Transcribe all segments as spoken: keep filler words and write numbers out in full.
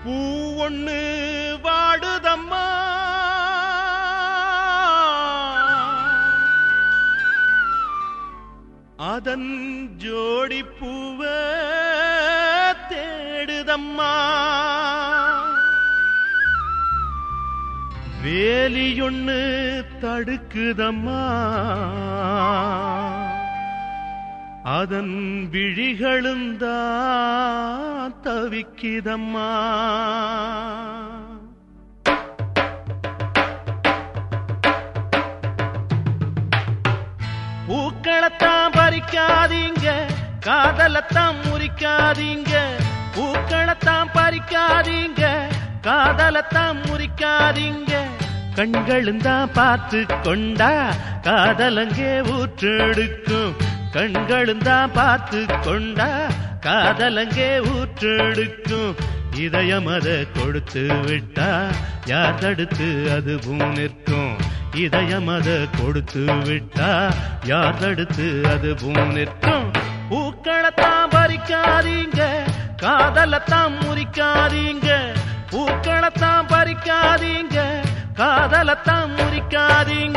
பூ ஒண்ணு வாடுதம்மா அதன் ஜோடி பூவ தேடுதம்மா வேலியொன்னு தடுக்குதம்மா அதன் விழிகளுந்தான் தவிக்குதம்மா பூக்களத்தான் பறிக்காதீங்க காதலத்தான் முறிக்காதீங்க பூக்களத்தான் பறிக்காதீங்க காதலத்தான் முறிக்காதீங்க கண்களுந்தான் பார்த்து கொண்டா காதலங்கே ஊற்றெடுக்கும் கண்களுந்தான் பார்த்து கொண்டா காதலங்கே ஊற்றெடுக்கும் இதயம் அதை கொடுத்து விட்டா யார் தடுத்து அதுவும் நிற்கும் இதயம் அதை கொடுத்து விட்டா யார் தடுத்து அதுவும் நிற்கும் பூக்களத்தான் பறிக்காதீங்க காதலத்தான் முறிக்காதீங்க பூக்களத்தான் பறிக்காதீங்க காதலத்தான் முறிக்காதீங்க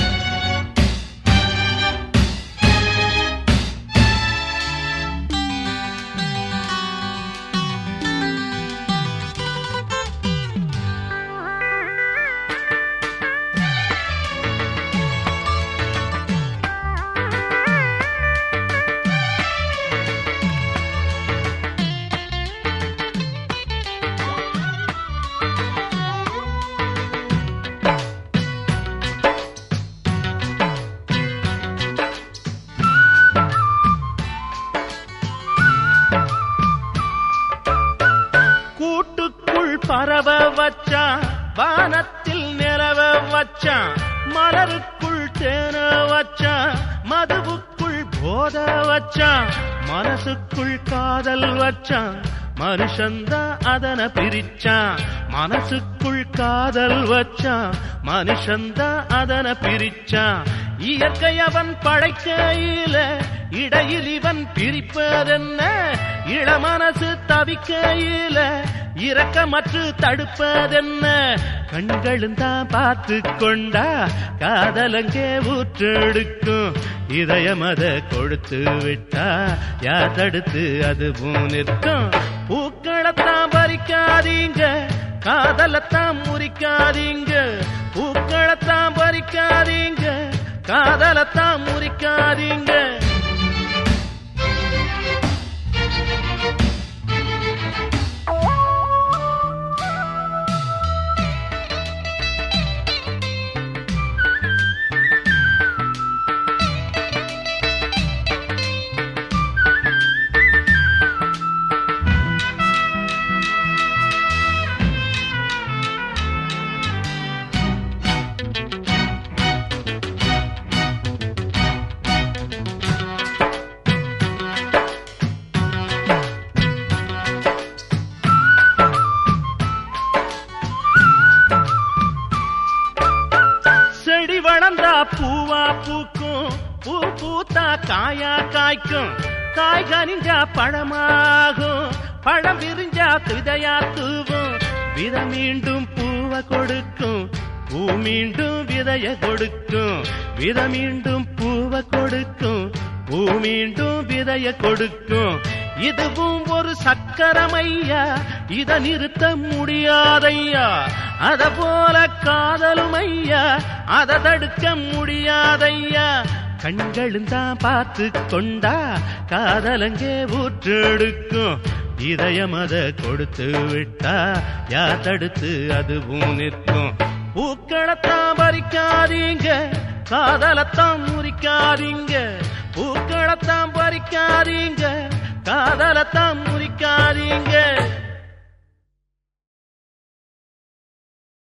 பறவ வச்சான் வானத்தில் நிலவ வச்சான் மலருக்குள் தேன வச்சான் மதுவுக்குள் போத வச்சான் மனசுக்குள் காதல் வச்சான் மனுஷந்தா அதன பிரிச்சான் மனசுக்குள் காதல் வச்சான் மனுஷந்தா அதன பிரிச்சான் இயற்கை அவன் படைக்கையில இடையில் இவன் பிரிப்பதென்ன இளமனசு தவிக்கையில இரக்கமற்று தடுப்பதென்ன கண்களுந்தான் பார்த்து கொண்டா காதலங்கே ஊற்றெடுக்கும் இதயம் அதை கொடுத்து விட்டா யார் தடுத்து அதுவும் நிற்கும் பூக்களத்தான் பறிக்காதீங்க காதலத்தான் முறிக்காதீங்க பூக்களத்தான் பறிக்காதீங்க காதலத்தான் முறிக்காதீங்க செடி வளர்ந்தா பூவா பூக்கும் பூ பூத்தா காயா காய்க்கும் காய் கனிஞ்சா பழமாகும் பழம் விரிஞ்சா விதையா தூவும் வித மீண்டும் பூவை கொடுக்கும் பூ மீண்டும் விதைய கொடுக்கும் வித மீண்டும் பூவை கொடுக்கும் பூ மீண்டும் விதைய கொடுக்கும் இதுவும் ஒரு சக்கரமையா இத நிறுத்த முடியாதையா அத போல காதலும் ஐயா அதை தடுக்க முடியாதையா கண்களுந்தான் பார்த்து கொண்டா காதலங்கே ஊற்றெடுக்கும் இதயம் அதை கொடுத்து விட்டா யார் தடுத்து அதுவும் நிற்கும் பூக்களத்தான் பறிக்காதீங்க காதலத்தான் முறிக்காதீங்க பூக்களத்தான் பறிக்காதீங்க காதலத்தான் முறிக்காதீங்க